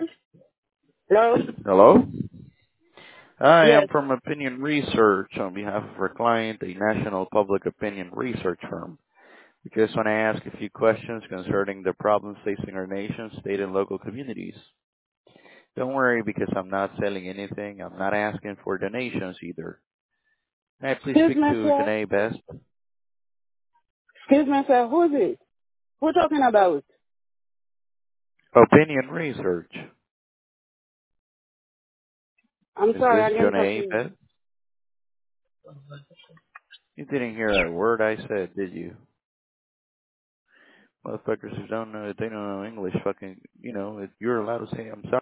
Hello? Hello? Hi, I'm Yes. from Opinion Research on behalf of our client, a national public opinion research firm. We just want to ask a few questions concerning the problems facing our nation, state, and local communities. Don't worry because I'm not selling anything. I'm not asking for donations either. May I please Excuse speak me, to sir. Janae Best? Excuse me, sir. Who is it? Who talking about? Opinion Research. I'm Is sorry, this I didn't catch Janae you. Best? You didn't hear a word I said, did you? Motherfuckers who don't know, they don't know English, fucking, if you're allowed to say I'm sorry.